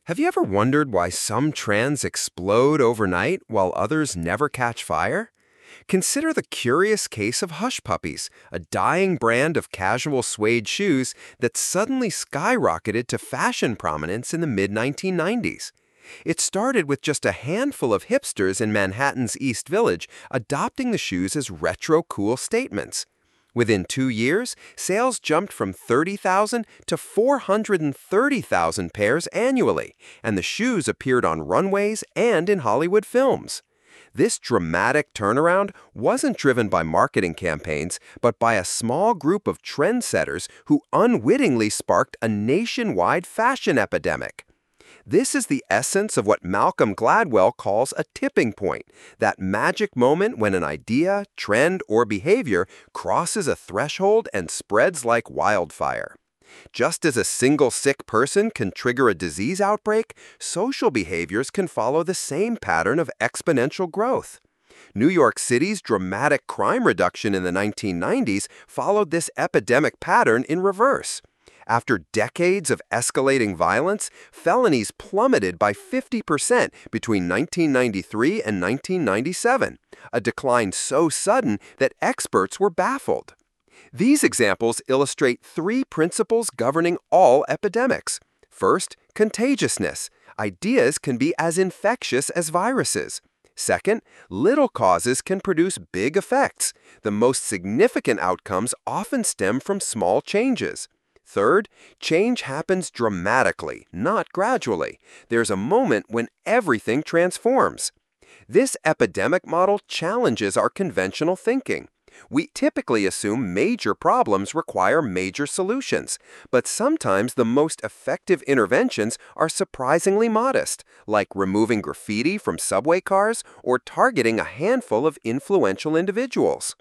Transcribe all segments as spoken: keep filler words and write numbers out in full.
Have you ever wondered why some trends explode overnight while others never catch fire? Consider the curious case of Hush Puppies, a dying brand of casual suede shoes that suddenly skyrocketed to fashion prominence in the mid nineteen nineties. It started with just a handful of hipsters in Manhattan's East Village adopting the shoes as retro cool statements. Within two years, sales jumped from thirty thousand to four hundred thirty thousand pairs annually, and the shoes appeared on runways and in Hollywood films. This dramatic turnaround wasn't driven by marketing campaigns, but by a small group of trendsetters who unwittingly sparked a nationwide fashion epidemic. This is the essence of what Malcolm Gladwell calls a tipping point, that magic moment when an idea, trend, or behavior crosses a threshold and spreads like wildfire. Just as a single sick person can trigger a disease outbreak, social behaviors can follow the same pattern of exponential growth. New York City's dramatic crime reduction in the nineteen nineties followed this epidemic pattern in reverse. After decades of escalating violence, felonies plummeted by fifty percent between nineteen ninety-three and nineteen ninety-seven, a decline so sudden that experts were baffled. These examples illustrate three principles governing all epidemics. First, contagiousness. Ideas can be as infectious as viruses. Second, little causes can produce big effects. The most significant outcomes often stem from small changes. Third, change happens dramatically, not gradually. There's a moment when everything transforms. This epidemic model challenges our conventional thinking. We typically assume major problems require major solutions, but sometimes the most effective interventions are surprisingly modest, like removing graffiti from subway cars or targeting a handful of influential individuals.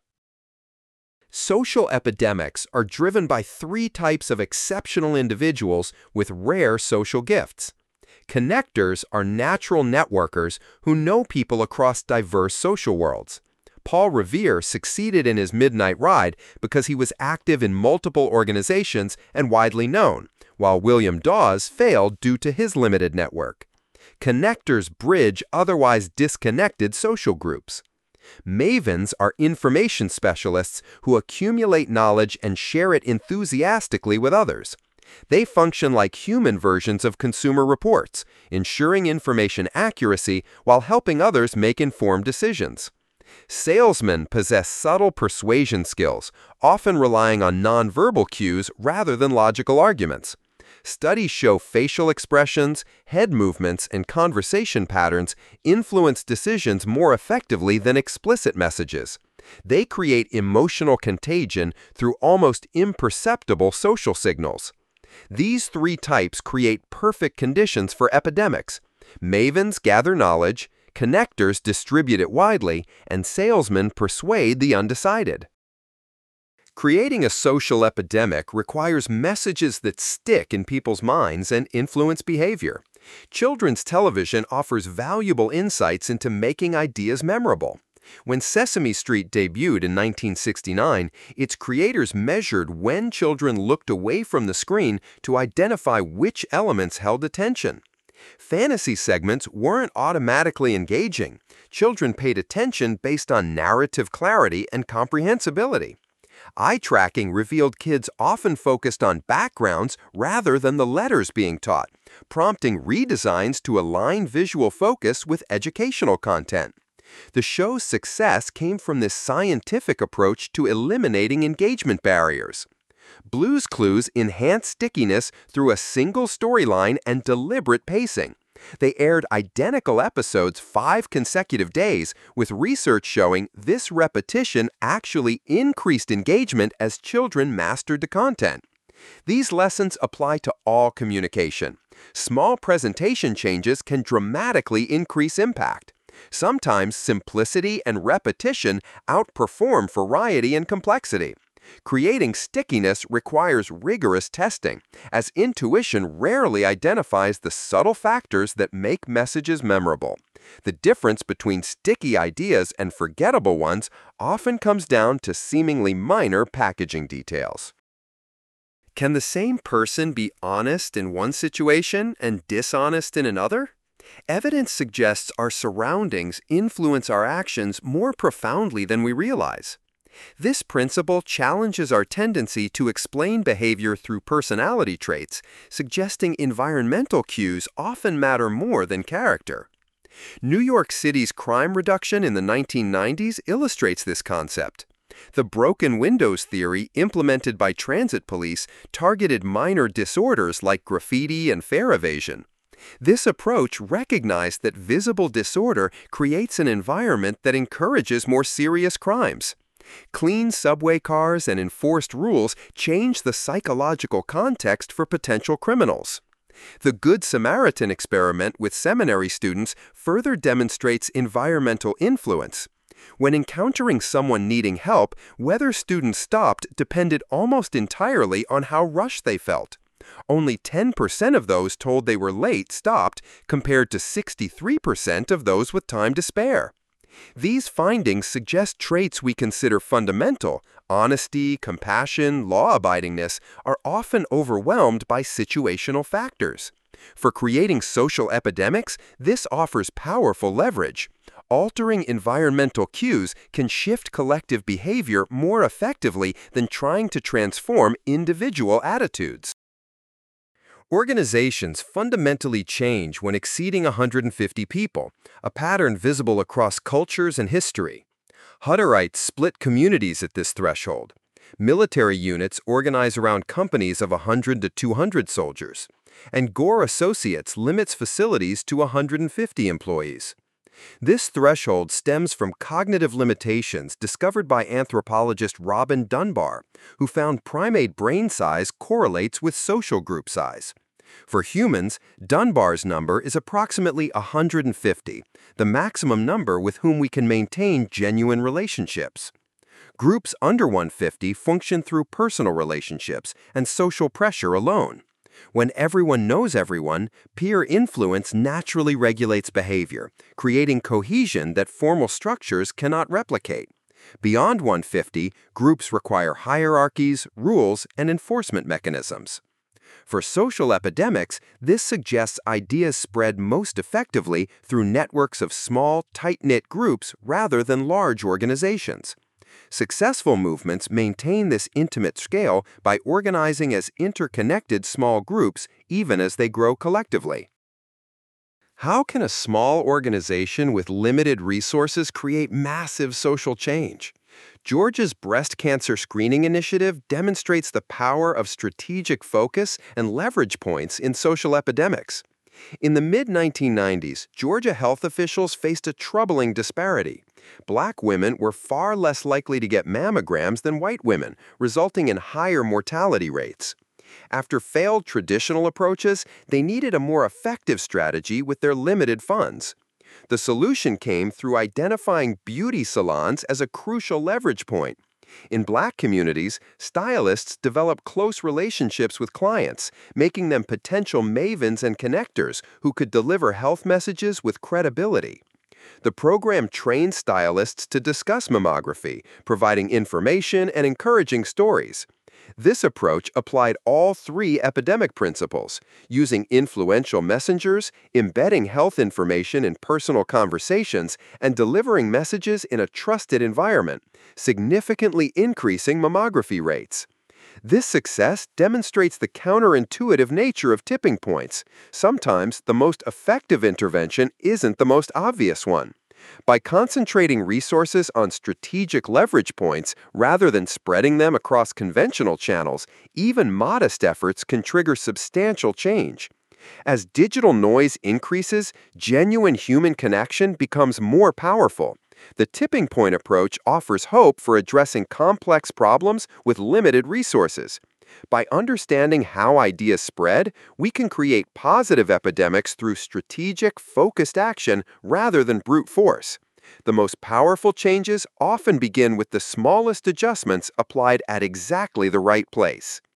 Social epidemics are driven by three types of exceptional individuals with rare social gifts. Connectors are natural networkers who know people across diverse social worlds. Paul Revere succeeded in his midnight ride because he was active in multiple organizations and widely known, while William Dawes failed due to his limited network. Connectors bridge otherwise disconnected social groups. Mavens are information specialists who accumulate knowledge and share it enthusiastically with others. They function like human versions of Consumer Reports, ensuring information accuracy while helping others make informed decisions. Salesmen possess subtle persuasion skills, often relying on nonverbal cues rather than logical arguments. Studies show facial expressions, head movements, and conversation patterns influence decisions more effectively than explicit messages. They create emotional contagion through almost imperceptible social signals. These three types create perfect conditions for epidemics. Mavens gather knowledge, connectors distribute it widely, and salesmen persuade the undecided. Creating a social epidemic requires messages that stick in people's minds and influence behavior. Children's television offers valuable insights into making ideas memorable. When Sesame Street debuted in nineteen sixty-nine, its creators measured when children looked away from the screen to identify which elements held attention. Fantasy segments weren't automatically engaging. Children paid attention based on narrative clarity and comprehensibility. Eye tracking revealed kids often focused on backgrounds rather than the letters being taught, prompting redesigns to align visual focus with educational content. The show's success came from this scientific approach to eliminating engagement barriers. Blue's Clues enhanced stickiness through a single storyline and deliberate pacing. They aired identical episodes five consecutive days, with research showing this repetition actually increased engagement as children mastered the content. These lessons apply to all communication. Small presentation changes can dramatically increase impact. Sometimes simplicity and repetition outperform variety and complexity. Creating stickiness requires rigorous testing, as intuition rarely identifies the subtle factors that make messages memorable. The difference between sticky ideas and forgettable ones often comes down to seemingly minor packaging details. Can the same person be honest in one situation and dishonest in another? Evidence suggests our surroundings influence our actions more profoundly than we realize. This principle challenges our tendency to explain behavior through personality traits, suggesting environmental cues often matter more than character. New York City's crime reduction in the nineteen nineties illustrates this concept. The broken windows theory implemented by transit police targeted minor disorders like graffiti and fare evasion. This approach recognized that visible disorder creates an environment that encourages more serious crimes. Clean subway cars and enforced rules change the psychological context for potential criminals. The Good Samaritan experiment with seminary students further demonstrates environmental influence. When encountering someone needing help, whether students stopped depended almost entirely on how rushed they felt. Only ten percent of those told they were late stopped, compared to sixty-three percent of those with time to spare. These findings suggest traits we consider fundamental, honesty, compassion, law-abidingness, are often overwhelmed by situational factors. For creating social epidemics, this offers powerful leverage. Altering environmental cues can shift collective behavior more effectively than trying to transform individual attitudes. Organizations fundamentally change when exceeding one hundred fifty people, a pattern visible across cultures and history. Hutterites split communities at this threshold. Military units organize around companies of one hundred to two hundred soldiers. And Gore Associates limits facilities to one hundred fifty employees. This threshold stems from cognitive limitations discovered by anthropologist Robin Dunbar, who found primate brain size correlates with social group size. For humans, Dunbar's number is approximately one hundred fifty, the maximum number with whom we can maintain genuine relationships. Groups under one hundred fifty function through personal relationships and social pressure alone. When everyone knows everyone, peer influence naturally regulates behavior, creating cohesion that formal structures cannot replicate. Beyond one hundred fifty, groups require hierarchies, rules, and enforcement mechanisms. For social epidemics, this suggests ideas spread most effectively through networks of small, tight-knit groups rather than large organizations. Successful movements maintain this intimate scale by organizing as interconnected small groups even as they grow collectively. How can a small organization with limited resources create massive social change? Georgia's breast cancer screening initiative demonstrates the power of strategic focus and leverage points in social epidemics. In the mid nineteen nineties, Georgia health officials faced a troubling disparity. Black women were far less likely to get mammograms than white women, resulting in higher mortality rates. After failed traditional approaches, they needed a more effective strategy with their limited funds. The solution came through identifying beauty salons as a crucial leverage point. In Black communities, stylists developed close relationships with clients, making them potential mavens and connectors who could deliver health messages with credibility. The program trained stylists to discuss mammography, providing information and encouraging stories. This approach applied all three epidemic principles, using influential messengers, embedding health information in personal conversations, and delivering messages in a trusted environment, significantly increasing mammography rates. This success demonstrates the counterintuitive nature of tipping points. Sometimes the most effective intervention isn't the most obvious one. By concentrating resources on strategic leverage points rather than spreading them across conventional channels, even modest efforts can trigger substantial change. As digital noise increases, genuine human connection becomes more powerful. The tipping point approach offers hope for addressing complex problems with limited resources. By understanding how ideas spread, we can create positive epidemics through strategic, focused action rather than brute force. The most powerful changes often begin with the smallest adjustments applied at exactly the right place.